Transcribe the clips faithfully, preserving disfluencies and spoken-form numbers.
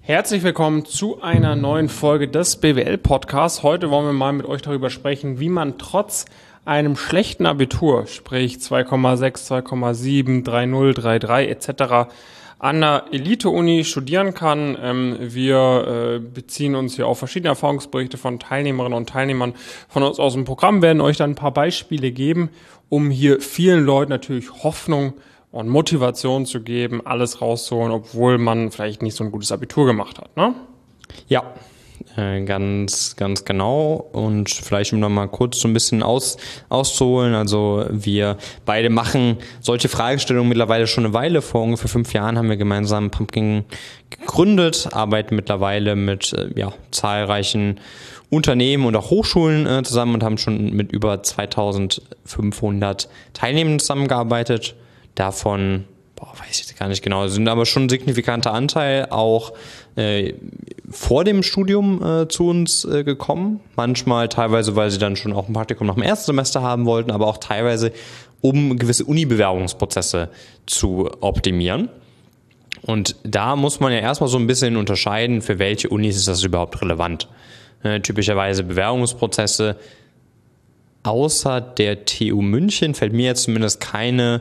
Herzlich willkommen zu einer neuen Folge des B W L-Podcasts. Heute wollen wir mal mit euch darüber sprechen, wie man trotz einem schlechten Abitur, sprich zwei Komma sechs, zwei Komma sieben, drei Komma null, drei Komma drei et cetera, an einer Elite-Uni studieren kann. Ähm, wir äh, beziehen uns hier auf verschiedene Erfahrungsberichte von Teilnehmerinnen und Teilnehmern von uns aus dem Programm, werden euch dann ein paar Beispiele geben, um hier vielen Leuten natürlich Hoffnung und Motivation zu geben, alles rauszuholen, obwohl man vielleicht nicht so ein gutes Abitur gemacht hat, ne? Ja, äh, ganz, ganz genau. Und vielleicht um noch mal kurz so ein bisschen aus, auszuholen. Also wir beide machen solche Fragestellungen mittlerweile schon eine Weile. Vor ungefähr fünf Jahren haben wir gemeinsam Pumpkin gegründet, arbeiten mittlerweile mit äh, ja, zahlreichen Unternehmen und auch Hochschulen äh, zusammen und haben schon mit über zweitausendfünfhundert Teilnehmern zusammengearbeitet. Davon, boah, weiß ich gar nicht genau, sind aber schon ein signifikanter Anteil auch äh, vor dem Studium äh, zu uns äh, gekommen. Manchmal teilweise, weil sie dann schon auch ein Praktikum nach dem ersten Semester haben wollten, aber auch teilweise, um gewisse Uni-Bewerbungsprozesse zu optimieren. Und da muss man ja erstmal so ein bisschen unterscheiden, für welche Unis ist das überhaupt relevant. Äh, typischerweise Bewerbungsprozesse außer der T U München fällt mir jetzt zumindest keine.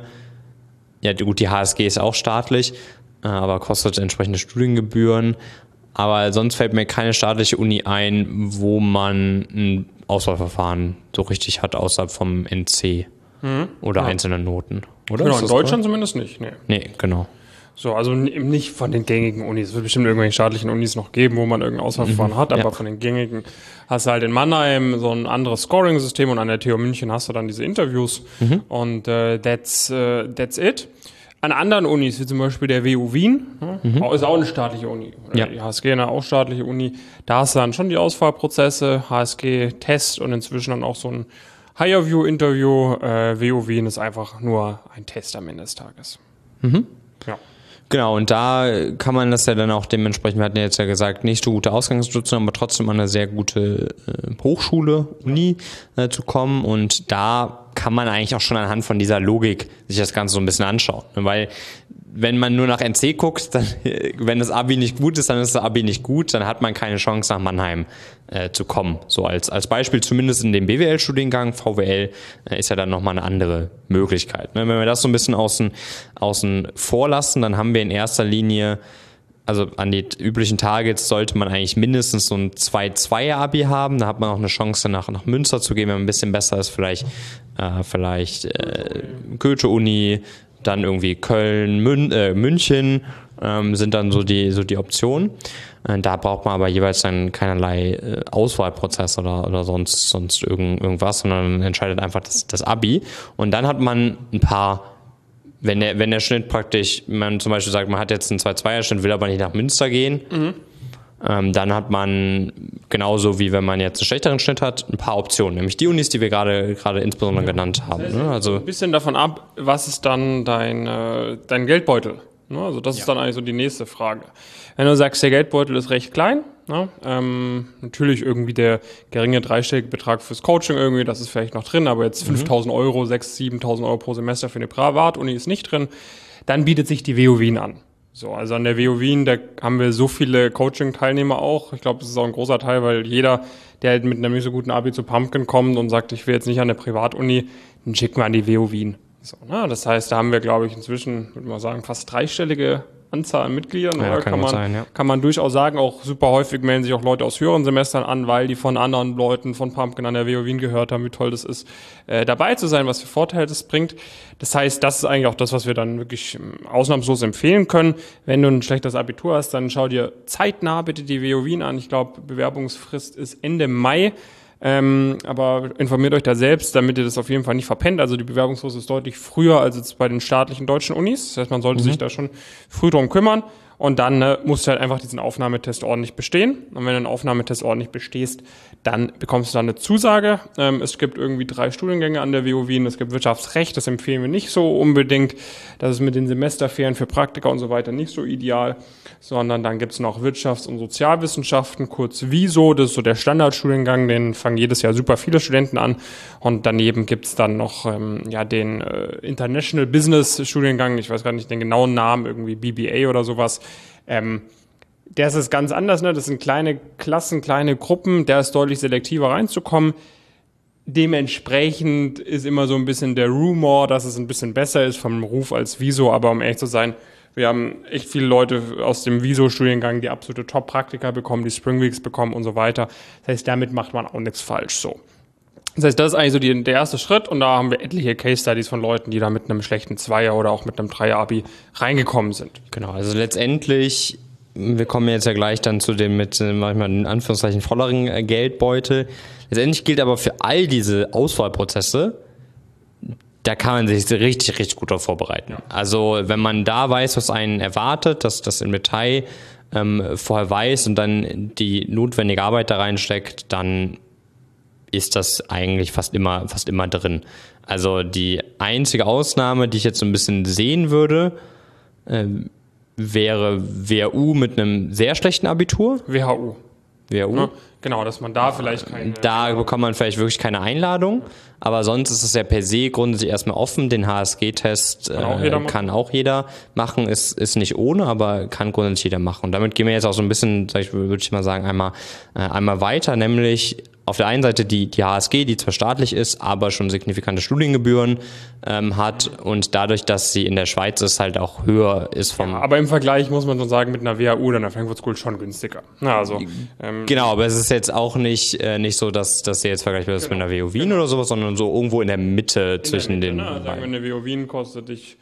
Ja, gut, die H S G ist auch staatlich, aber kostet entsprechende Studiengebühren. Aber sonst fällt mir keine staatliche Uni ein, wo man ein Auswahlverfahren so richtig hat, außerhalb vom N C mhm. oder ja. einzelnen Noten. Oder? Genau, in Deutschland zumindest nicht. Nee. nee, genau. So, also nicht von den gängigen Unis. Es wird bestimmt irgendwelche staatlichen Unis noch geben, wo man irgendein Auswahlverfahren mhm, hat, aber ja. von den gängigen hast du halt in Mannheim so ein anderes Scoring-System und an der T U München hast du dann diese Interviews mhm. und äh, that's, uh, that's it. An anderen Unis, wie zum Beispiel der W U Wien, mhm. ist auch eine staatliche Uni. Ja. Die H S G eine auch staatliche Uni. Da hast du dann schon die Auswahlprozesse, H S G-Test und inzwischen dann auch so ein Higher-View-Interview. Äh, W U Wien ist einfach nur ein Test am Ende des Tages. Mhm. Ja. Genau, und da kann man das ja dann auch dementsprechend, wir hatten ja jetzt ja gesagt, nicht so gute Ausgangssituation, aber trotzdem an eine sehr gute äh, Hochschule, Uni äh, zu kommen. Und da kann man eigentlich auch schon anhand von dieser Logik sich das Ganze so ein bisschen anschauen. Weil wenn man nur nach N C guckt, dann, wenn das Abi nicht gut ist, dann ist das Abi nicht gut, dann hat man keine Chance nach Mannheim äh, zu kommen. So als, als Beispiel zumindest in dem B W L-Studiengang, V W L äh, ist ja dann nochmal eine andere Möglichkeit. Ne? Wenn wir das so ein bisschen außen, außen vor lassen, dann haben wir in erster Linie, also an die üblichen Targets sollte man eigentlich mindestens so ein zwei Komma zwei Abi haben, da hat man auch eine Chance nach, nach Münster zu gehen, wenn man ein bisschen besser ist, vielleicht, äh, vielleicht äh, Goethe-Uni, dann irgendwie Köln, Mün- äh, München ähm, sind dann so die so die Optionen. Äh, da braucht man aber jeweils dann keinerlei äh, Auswahlprozess oder oder sonst sonst irgend, irgendwas, sondern entscheidet einfach das, das Abi. Und dann hat man ein paar, wenn der wenn der Schnitt praktisch, man zum Beispiel sagt, man hat jetzt einen zwei Komma zwei er Schnitt, will aber nicht nach Münster gehen. Mhm. Ähm, dann hat man, genauso wie wenn man jetzt einen schlechteren Schnitt hat, ein paar Optionen, nämlich die Unis, die wir gerade gerade insbesondere genannt haben. Das heißt, ne? Also ein bisschen davon ab, was ist dann dein, äh, dein Geldbeutel? Ne? Also das ja. ist dann eigentlich so die nächste Frage. Wenn du sagst, der Geldbeutel ist recht klein, ne? ähm, natürlich irgendwie der geringe dreistellige Betrag fürs Coaching irgendwie, das ist vielleicht noch drin, aber jetzt fünftausend Euro, sechstausend, siebentausend Euro pro Semester für eine Privatuni ist nicht drin, dann bietet sich die W U Wien an. So, also an der W U Wien, da haben wir so viele Coaching-Teilnehmer auch. Ich glaube, das ist auch ein großer Teil, weil jeder, der halt mit einem nicht so guten Abi zu Pumpkin kommt und sagt, ich will jetzt nicht an der Privatuni, dann schicken wir an die W U Wien. So, ne? Das heißt, da haben wir, glaube ich, inzwischen, würde man sagen, fast dreistellige Anzahl an Mitgliedern. Ja, oder? Kann, kann, man, sein, ja. kann man durchaus sagen, auch super häufig melden sich auch Leute aus höheren Semestern an, weil die von anderen Leuten von Pumpkin an der W U Wien gehört haben, wie toll das ist, äh, dabei zu sein, was für Vorteile das bringt. Das heißt, das ist eigentlich auch das, was wir dann wirklich ausnahmslos empfehlen können. Wenn du ein schlechtes Abitur hast, dann schau dir zeitnah bitte die W U Wien an. Ich glaube, Bewerbungsfrist ist Ende Mai. Ähm, aber informiert euch da selbst, damit ihr das auf jeden Fall nicht verpennt. Also die Bewerbungsfrist ist deutlich früher als jetzt bei den staatlichen deutschen Unis. Das heißt, man sollte mhm. sich da schon früh drum kümmern. Und dann ne, musst du halt einfach diesen Aufnahmetest ordentlich bestehen. Und wenn du den Aufnahmetest ordentlich bestehst, dann bekommst du dann eine Zusage. Ähm, es gibt irgendwie drei Studiengänge an der W U Wien. Es gibt Wirtschaftsrecht, das empfehlen wir nicht so unbedingt. Das ist mit den Semesterferien für Praktika und so weiter nicht so ideal. Sondern dann gibt es noch Wirtschafts- und Sozialwissenschaften, kurz W I S O. Das ist so der Standardstudiengang, den fangen jedes Jahr super viele Studenten an. Und daneben gibt es dann noch ähm, ja den äh, International Business Studiengang. Ich weiß gar nicht den genauen Namen, irgendwie B B A oder sowas. Ähm, der ist es ganz anders, ne? Das sind kleine Klassen, kleine Gruppen, der ist deutlich selektiver reinzukommen. Dementsprechend ist immer so ein bisschen der Rumor, dass es ein bisschen besser ist vom Ruf als Wieso, aber um ehrlich zu sein, wir haben echt viele Leute aus dem Wieso-Studiengang, die absolute Top-Praktika bekommen, die Spring Weeks bekommen und so weiter. Das heißt, damit macht man auch nichts falsch so. Das heißt, das ist eigentlich so die, der erste Schritt und da haben wir etliche Case-Studies von Leuten, die da mit einem schlechten Zweier oder auch mit einem Dreier-Abi reingekommen sind. Genau, also letztendlich, wir kommen jetzt ja gleich dann zu dem mit manchmal in Anführungszeichen volleren Geldbeutel. Letztendlich gilt aber für all diese Auswahlprozesse, da kann man sich richtig, richtig gut darauf vorbereiten. Ja. Also wenn man da weiß, was einen erwartet, dass das im Detail ähm, vorher weiß und dann die notwendige Arbeit da reinsteckt, dann ist das eigentlich fast immer, fast immer drin. Also die einzige Ausnahme, die ich jetzt so ein bisschen sehen würde, äh, wäre W H U mit einem sehr schlechten Abitur. W H U. W H U. Ja, genau, dass man da vielleicht keine... Da bekommt man vielleicht wirklich keine Einladung, aber sonst ist es ja per se grundsätzlich erstmal offen. Den H S G-Test kann, auch, äh, kann auch jeder machen, ist, ist nicht ohne, aber kann grundsätzlich jeder machen. Und damit gehen wir jetzt auch so ein bisschen, sag ich, würde ich mal sagen, einmal, äh, einmal weiter, nämlich auf der einen Seite die, die H S G, die zwar staatlich ist, aber schon signifikante Studiengebühren ähm, hat und dadurch, dass sie in der Schweiz ist, halt auch höher ist vom... Ja, aber im Vergleich muss man so sagen, mit einer W H U oder einer Frankfurt School schon günstiger. Na, also, ähm, genau, aber es ist jetzt auch nicht, äh, nicht so, dass, dass sie jetzt vergleichbar ist genau. mit einer W H U Wien genau. oder sowas, sondern so irgendwo in der Mitte in zwischen der Mitte, den... Ne? Sagen wir, eine W H U Wien kostet dich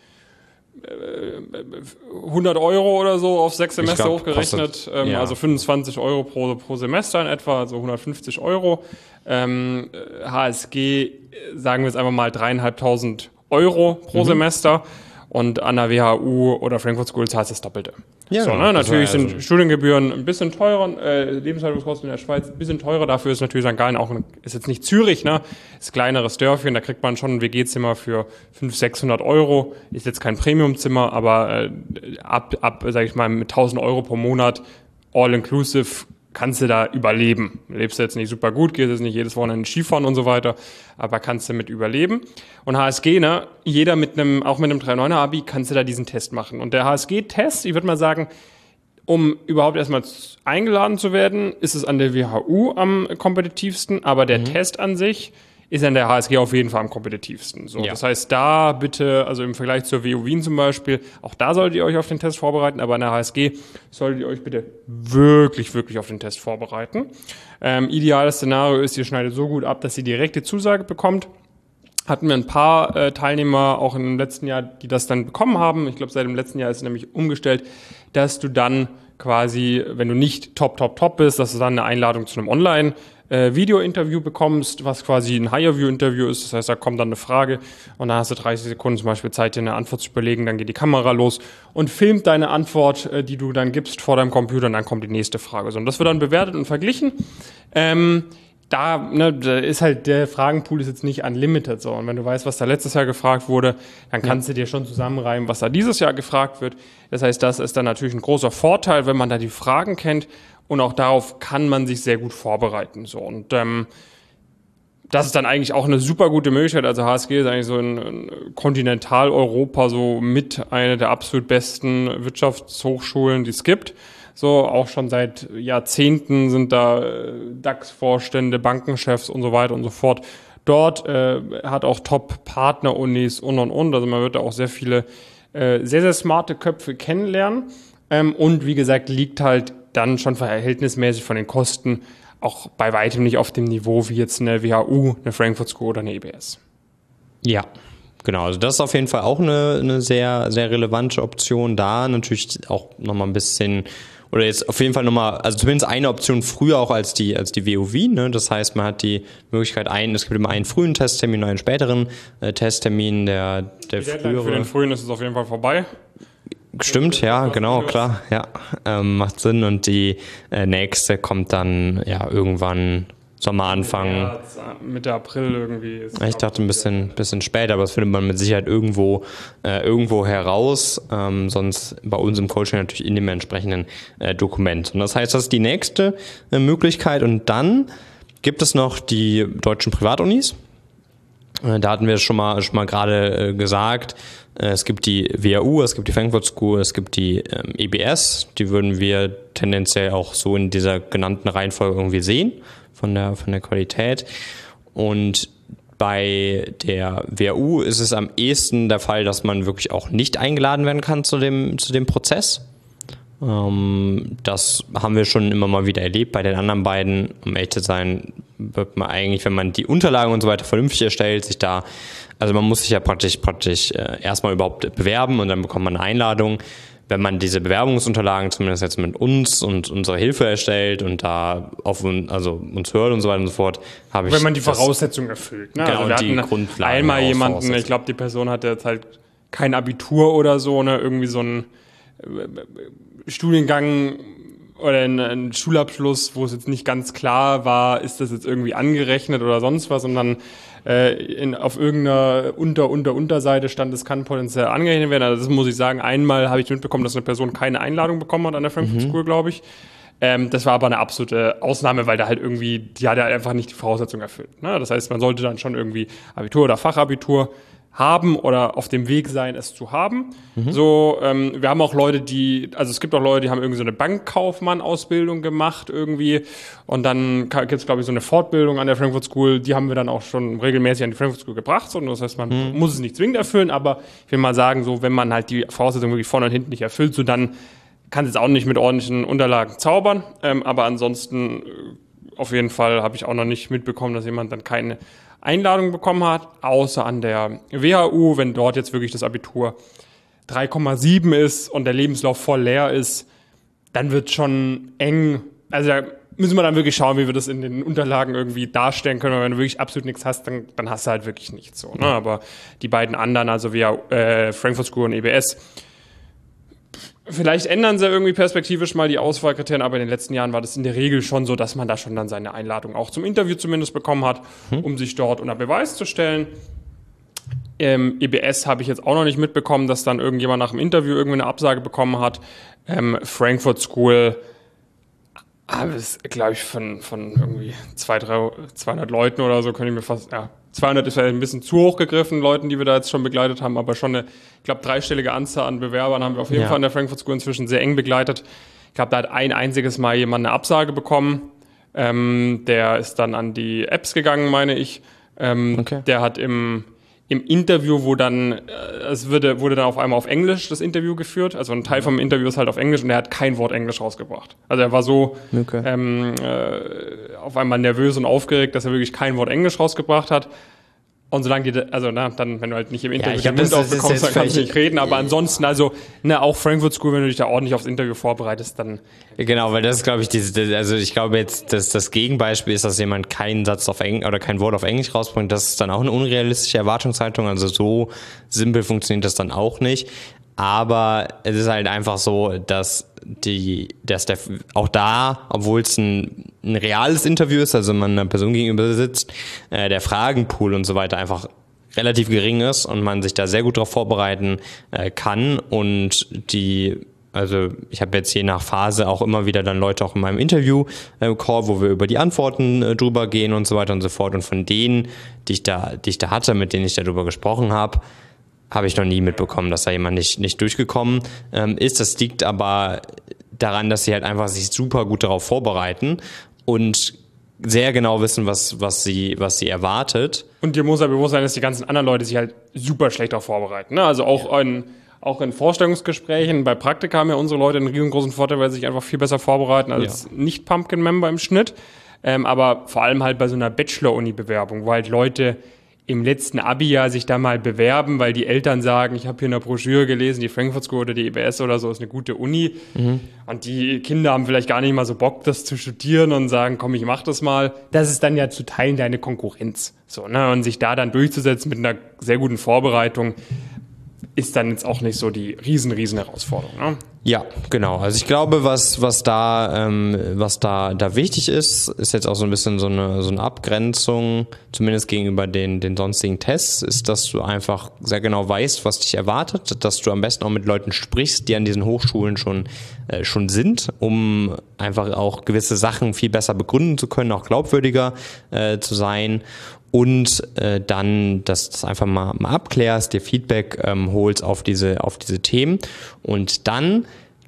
hundert Euro oder so auf sechs Semester glaub, hochgerechnet, kostet, ähm, ja. also fünfundzwanzig Euro pro, pro Semester in etwa, also hundertfünfzig Euro. Ähm, H S G, sagen wir jetzt einfach mal dreieinhalbtausend Euro pro mhm. Semester und an der W H U oder Frankfurt School zahlt das Doppelte. Ja, so, ne? Natürlich sind also Studiengebühren ein bisschen teurer, äh, Lebenshaltungskosten in der Schweiz ein bisschen teurer, dafür ist natürlich Sankt Gallen auch, ein, ist jetzt nicht Zürich, ne, ist ein kleineres Dörfchen, da kriegt man schon ein W G-Zimmer für fünfhundert, sechshundert Euro, ist jetzt kein Premium-Zimmer, aber äh, ab, ab, sag ich mal, mit tausend Euro pro Monat, all-inclusive, kannst du da überleben. Lebst du jetzt nicht super gut, gehst jetzt nicht jedes Wochenende Skifahren und so weiter, aber kannst du mit überleben. Und H S G, ne, jeder mit einem, auch mit einem drei Komma neuner Abi, kannst du da diesen Test machen. Und der H S G-Test, ich würde mal sagen, um überhaupt erstmal eingeladen zu werden, ist es an der W H U am kompetitivsten, aber der mhm. Test an sich ist an der H S G auf jeden Fall am kompetitivsten. So, ja. Das heißt, da bitte, also im Vergleich zur W H U Wien zum Beispiel, auch da solltet ihr euch auf den Test vorbereiten, aber an der H S G solltet ihr euch bitte wirklich, wirklich auf den Test vorbereiten. Ähm, ideales Szenario ist, ihr schneidet so gut ab, dass ihr direkte Zusage bekommt. Hatten wir ein paar äh, Teilnehmer auch im letzten Jahr, die das dann bekommen haben. Ich glaube, seit dem letzten Jahr ist es nämlich umgestellt, dass du dann quasi, wenn du nicht top, top, top bist, dass du dann eine Einladung zu einem Online- Äh, Video-Interview bekommst, was quasi ein Higher-View-Interview ist. Das heißt, da kommt dann eine Frage und dann hast du dreißig Sekunden zum Beispiel Zeit, dir eine Antwort zu überlegen. Dann geht die Kamera los und filmt deine Antwort, äh, die du dann gibst vor deinem Computer und dann kommt die nächste Frage. So, und das wird dann bewertet und verglichen. Ähm, da, ne, da ist halt, der Fragenpool ist jetzt nicht unlimited. So. Und wenn du weißt, was da letztes Jahr gefragt wurde, dann kannst ja. du dir schon zusammenreimen, was da dieses Jahr gefragt wird. Das heißt, das ist dann natürlich ein großer Vorteil, wenn man da die Fragen kennt. Und auch darauf kann man sich sehr gut vorbereiten. So. Und ähm, das ist dann eigentlich auch eine super gute Möglichkeit. Also H S G ist eigentlich so in, in Kontinentaleuropa so mit einer der absolut besten Wirtschaftshochschulen, die es gibt. So, auch schon seit Jahrzehnten sind da äh, DAX-Vorstände, Bankenchefs und so weiter und so fort. Dort äh, hat auch Top-Partner-Unis und und und. Also man wird da auch sehr viele äh, sehr, sehr smarte Köpfe kennenlernen. Ähm, und wie gesagt, liegt halt dann schon verhältnismäßig von den Kosten auch bei weitem nicht auf dem Niveau wie jetzt eine W H U, eine Frankfurt School oder eine E B S. Ja, genau. Also das ist auf jeden Fall auch eine, eine sehr, sehr relevante Option. Da natürlich auch nochmal ein bisschen, oder jetzt auf jeden Fall nochmal, also zumindest eine Option früher auch als die, als die W H U Wien, ne? Das heißt, man hat die Möglichkeit, einen, es gibt immer einen frühen Testtermin und einen späteren äh, Testtermin, der, der frühere. Für den frühen ist es auf jeden Fall vorbei. Stimmt, ja, genau, klar, ja, ähm, macht Sinn und die äh, nächste kommt dann ja irgendwann Sommeranfang. Ja, Mitte April irgendwie. Ist ich dachte ein bisschen, bisschen später, aber das findet man mit Sicherheit irgendwo, äh, irgendwo heraus, ähm, sonst bei uns im Coaching natürlich in dem entsprechenden äh, Dokument. Und das heißt, das ist die nächste äh, Möglichkeit und dann gibt es noch die deutschen Privatunis. Da hatten wir es schon mal, schon mal gerade gesagt. Es gibt die W H U, es gibt die Frankfurt School, es gibt die ähm, E B S. Die würden wir tendenziell auch so in dieser genannten Reihenfolge irgendwie sehen, von der, von der Qualität. Und bei der W H U ist es am ehesten der Fall, dass man wirklich auch nicht eingeladen werden kann zu dem, zu dem Prozess. Ähm, das haben wir schon immer mal wieder erlebt. Bei den anderen beiden, um ehrlich zu sein, wird man eigentlich, wenn man die Unterlagen und so weiter vernünftig erstellt, sich da, also man muss sich ja praktisch, praktisch äh, erstmal überhaupt bewerben und dann bekommt man eine Einladung. Wenn man diese Bewerbungsunterlagen zumindest jetzt mit uns und unserer Hilfe erstellt und da auf also uns hört und so weiter und so fort, habe ich. Wenn man die Voraussetzungen erfüllt. Ne? Genau, also wir die hatten Grundlagen. Einmal jemanden, ich glaube, die Person hatte jetzt halt kein Abitur oder so, ne, irgendwie so ein Studiengang oder ein Schulabschluss, wo es jetzt nicht ganz klar war, ist das jetzt irgendwie angerechnet oder sonst was, und dann äh, in, auf irgendeiner Unter-, Unter-, Unterseite stand, es kann potenziell angerechnet werden. Also das muss ich sagen, einmal habe ich mitbekommen, dass eine Person keine Einladung bekommen hat an der Frankfurt mhm. School, glaube ich. Ähm, das war aber eine absolute Ausnahme, weil da halt irgendwie, die hat ja einfach nicht die Voraussetzungen erfüllt. Ne? Das heißt, man sollte dann schon irgendwie Abitur oder Fachabitur haben oder auf dem Weg sein, es zu haben. Mhm. So, ähm, wir haben auch Leute, die, also es gibt auch Leute, die haben irgendwie so eine Bankkaufmann-Ausbildung gemacht irgendwie, und dann gibt es, glaube ich, so eine Fortbildung an der Frankfurt School, die haben wir dann auch schon regelmäßig an die Frankfurt School gebracht. So, das heißt, man mhm. muss es nicht zwingend erfüllen, aber ich will mal sagen, so, wenn man halt die Voraussetzungen wirklich vorne und hinten nicht erfüllt, so dann kann es auch nicht mit ordentlichen Unterlagen zaubern, ähm, aber ansonsten äh, auf jeden Fall habe ich auch noch nicht mitbekommen, dass jemand dann keine Einladung bekommen hat, außer an der W H U, wenn dort jetzt wirklich das Abitur drei Komma sieben ist und der Lebenslauf voll leer ist, dann wird schon eng. Also da müssen wir dann wirklich schauen, wie wir das in den Unterlagen irgendwie darstellen können. Weil wenn du wirklich absolut nichts hast, dann, dann hast du halt wirklich nichts so. Ne? Aber die beiden anderen, also W H U, äh, Frankfurt School und E B S, vielleicht ändern sie irgendwie perspektivisch mal die Auswahlkriterien, aber in den letzten Jahren war das in der Regel schon so, dass man da schon dann seine Einladung auch zum Interview zumindest bekommen hat, hm. um sich dort unter Beweis zu stellen. Ähm, E B S habe ich jetzt auch noch nicht mitbekommen, dass dann irgendjemand nach dem Interview irgendwie eine Absage bekommen hat. Ähm, Frankfurt School habe ich, glaube ich, von, von irgendwie zweihundert Leuten oder so, könnte ich mir fast, ja, zweihundert ist vielleicht ein bisschen zu hoch gegriffen, Leuten, die wir da jetzt schon begleitet haben, aber schon eine, ich glaube, dreistellige Anzahl an Bewerbern haben wir auf jeden ja. Fall in der Frankfurt School inzwischen sehr eng begleitet. Ich glaube, da hat ein einziges Mal jemand eine Absage bekommen. Ähm, der ist dann an die Apps gegangen, meine ich. Ähm, okay. Der hat im, im Interview, wo dann, äh, es wurde, wurde dann auf einmal auf Englisch das Interview geführt. Also ein Teil vom Interview ist halt auf Englisch, und er hat kein Wort Englisch rausgebracht. Also er war so okay. ähm, äh, auf einmal nervös und aufgeregt, dass er wirklich kein Wort Englisch rausgebracht hat. Und solange die, also na, dann, wenn du halt nicht im Interview ja, den Mund aufbekommst, dann kannst du nicht reden. Aber ansonsten, also ne, auch Frankfurt School, wenn du dich da ordentlich aufs Interview vorbereitest, dann... Genau, weil das ist, glaube ich, diese, also ich glaube jetzt, dass das Gegenbeispiel ist, dass jemand keinen Satz auf Englisch oder kein Wort auf Englisch rausbringt. Das ist dann auch eine unrealistische Erwartungshaltung. Also so simpel funktioniert das dann auch nicht. Aber es ist halt einfach so, dass die, dass der, auch da, obwohl es ein, ein reales Interview ist, also man einer Person gegenüber sitzt, äh, der Fragenpool und so weiter einfach relativ gering ist und man sich da sehr gut darauf vorbereiten äh, kann. Und die, also ich habe jetzt je nach Phase auch immer wieder dann Leute auch in meinem Interview-Call, wo wir über die Antworten äh, drüber gehen und so weiter und so fort. Und von denen, die ich da, die ich da hatte, mit denen ich darüber gesprochen habe, habe ich noch nie mitbekommen, dass da jemand nicht, nicht durchgekommen ähm, ist. Das liegt aber daran, dass sie halt einfach sich super gut darauf vorbereiten und sehr genau wissen, was, was sie, was sie erwartet. Und dir muss ja bewusst sein, dass die ganzen anderen Leute sich halt super schlecht darauf vorbereiten. Ne? Also auch ja. in, auch in Vorstellungsgesprächen, bei Praktika haben ja unsere Leute einen riesengroßen Vorteil, weil sie sich einfach viel besser vorbereiten als ja. Nicht-Pumpkin-Member im Schnitt. Ähm, aber vor allem halt bei so einer Bachelor-Uni-Bewerbung, wo halt Leute im letzten Abi-Jahr sich da mal bewerben, weil die Eltern sagen, ich habe hier in der Broschüre gelesen, die Frankfurt School oder die E B S oder so ist eine gute Uni. Mhm. Und die Kinder haben vielleicht gar nicht mal so Bock, das zu studieren und sagen, komm, ich mach das mal. Das ist dann ja zu Teilen deine Konkurrenz. So, ne? Und sich da dann durchzusetzen mit einer sehr guten Vorbereitung ist dann jetzt auch nicht so die riesen, riesen Herausforderung. Ne? Ja, genau. Also ich glaube, was was da ähm, was da da wichtig ist, ist jetzt auch so ein bisschen so eine so eine Abgrenzung, zumindest gegenüber den den sonstigen Tests, ist, dass du einfach sehr genau weißt, was dich erwartet, dass du am besten auch mit Leuten sprichst, die an diesen Hochschulen schon äh, schon sind, um einfach auch gewisse Sachen viel besser begründen zu können, auch glaubwürdiger äh, zu sein. und äh, dann das, das einfach mal, mal abklärst, dir Feedback ähm, holst auf diese, auf diese Themen und dann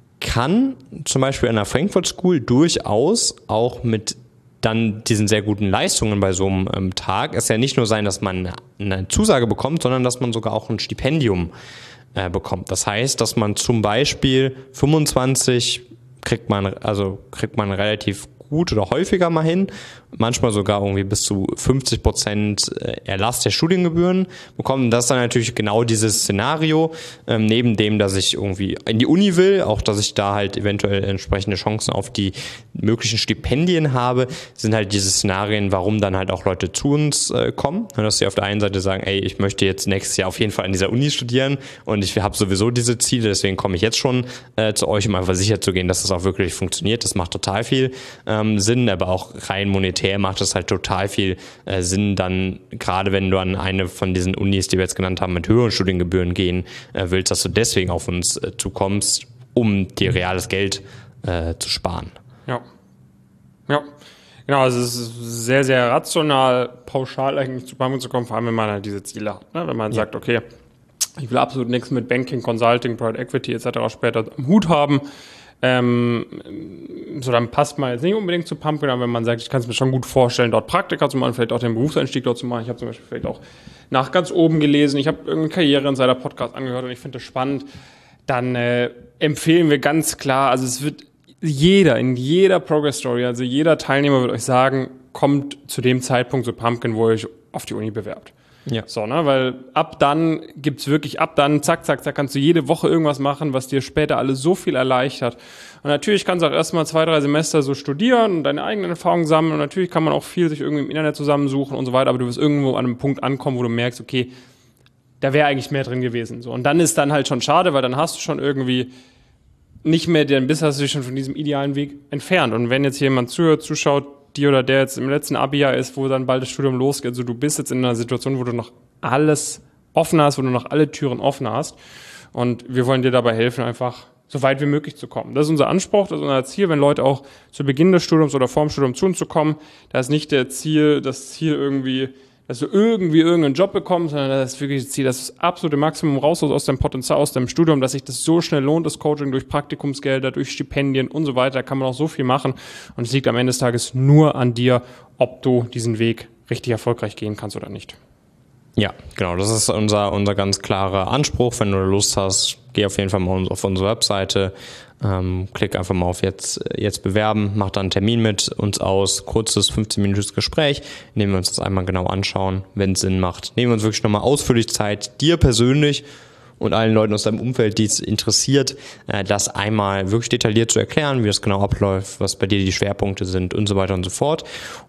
kann zum Beispiel an der Frankfurt School durchaus auch mit dann diesen sehr guten Leistungen bei so einem ähm, Tag es ja nicht nur sein, dass man eine Zusage bekommt, sondern dass man sogar auch ein Stipendium äh, bekommt. Das heißt, dass man zum Beispiel fünfundzwanzig kriegt man, also kriegt man relativ gut oder häufiger mal hin, manchmal sogar irgendwie bis zu fünfzig Prozent Erlass der Studiengebühren bekommen. Das ist dann natürlich genau dieses Szenario, ähm, neben dem, dass ich irgendwie in die Uni will, auch dass ich da halt eventuell entsprechende Chancen auf die möglichen Stipendien habe, sind halt diese Szenarien, warum dann halt auch Leute zu uns äh, kommen. Und dass sie auf der einen Seite sagen, ey, ich möchte jetzt nächstes Jahr auf jeden Fall an dieser Uni studieren und ich habe sowieso diese Ziele, deswegen komme ich jetzt schon äh, zu euch, um einfach sicher zu gehen, dass das auch wirklich funktioniert. Das macht total viel ähm, Sinn, aber auch rein monetär macht es halt total viel äh, Sinn, dann gerade wenn du an eine von diesen Unis, die wir jetzt genannt haben, mit höheren Studiengebühren gehen äh, willst, dass du deswegen auf uns äh, zukommst, um dir reales Geld äh, zu sparen. Ja, ja. Genau, also es ist sehr, sehr rational, pauschal eigentlich zu Pumpkin zu kommen, vor allem wenn man halt diese Ziele hat. Ne? Wenn man ja. sagt, okay, ich will absolut nichts mit Banking, Consulting, Private Equity et cetera später am Hut haben, Ähm, so dann passt man jetzt nicht unbedingt zu Pumpkin, aber wenn man sagt, ich kann es mir schon gut vorstellen, dort Praktika zu machen, vielleicht auch den Berufseinstieg dort zu machen. Ich habe zum Beispiel vielleicht auch nach ganz oben gelesen, ich habe irgendeinen Karriere-Insider-Podcast angehört und ich finde das spannend, dann äh, empfehlen wir ganz klar, also es wird jeder, in jeder Progress-Story, also jeder Teilnehmer wird euch sagen, kommt zu dem Zeitpunkt zu Pumpkin, wo ihr euch auf die Uni bewerbt. Ja. So, ne, weil ab dann gibt's wirklich, ab dann, zack, zack, zack, kannst du jede Woche irgendwas machen, was dir später alles so viel erleichtert. Und natürlich kannst du auch erstmal zwei, drei Semester so studieren und deine eigenen Erfahrungen sammeln und natürlich kann man auch viel sich irgendwie im Internet zusammensuchen und so weiter, aber du wirst irgendwo an einem Punkt ankommen, wo du merkst, okay, da wäre eigentlich mehr drin gewesen. So. Und dann ist dann halt schon schade, weil dann hast du schon irgendwie nicht mehr, denn bis hast du dich schon von diesem idealen Weg entfernt. Und wenn jetzt jemand zuhört, zuschaut, die oder der jetzt im letzten Abi-Jahr ist, wo dann bald das Studium losgeht, also du bist jetzt in einer Situation, wo du noch alles offen hast, wo du noch alle Türen offen hast und wir wollen dir dabei helfen, einfach so weit wie möglich zu kommen. Das ist unser Anspruch, das ist unser Ziel, wenn Leute auch zu Beginn des Studiums oder vorm Studium zu uns zu kommen, da ist nicht der Ziel, das Ziel irgendwie, dass du irgendwie irgendeinen Job bekommst, sondern das ist wirklich das Ziel, das absolute Maximum raus aus deinem Potenzial, aus deinem Studium, dass sich das so schnell lohnt, das Coaching durch Praktikumsgelder, durch Stipendien und so weiter, da kann man auch so viel machen und es liegt am Ende des Tages nur an dir, ob du diesen Weg richtig erfolgreich gehen kannst oder nicht. Ja, genau, das ist unser, unser ganz klarer Anspruch. Wenn du Lust hast, geh auf jeden Fall mal auf unsere Webseite, ähm, klick einfach mal auf jetzt, jetzt bewerben, mach dann einen Termin mit uns aus, kurzes fünfzehn-minütiges Gespräch, in dem wir uns das einmal genau anschauen, wenn es Sinn macht. Nehmen wir uns wirklich nochmal ausführlich Zeit, dir persönlich und allen Leuten aus deinem Umfeld, die es interessiert, äh, das einmal wirklich detailliert zu erklären, wie das genau abläuft, was bei dir die Schwerpunkte sind und so weiter und so fort.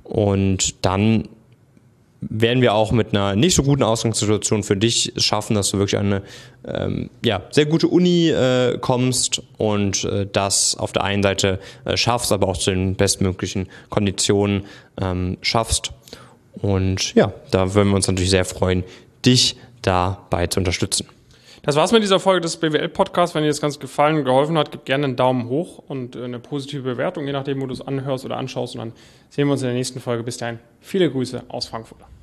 Und dann werden wir auch mit einer nicht so guten Ausgangssituation für dich schaffen, dass du wirklich an eine ähm, ja, sehr gute Uni äh, kommst und äh, das auf der einen Seite äh, schaffst, aber auch zu den bestmöglichen Konditionen ähm, schaffst. Und ja, da würden wir uns natürlich sehr freuen, dich dabei zu unterstützen. Das war's mit dieser Folge des B W L-Podcasts. Wenn dir das Ganze gefallen und geholfen hat, gib gerne einen Daumen hoch und eine positive Bewertung, je nachdem, wo du es anhörst oder anschaust. Und dann sehen wir uns in der nächsten Folge. Bis dahin, viele Grüße aus Frankfurt.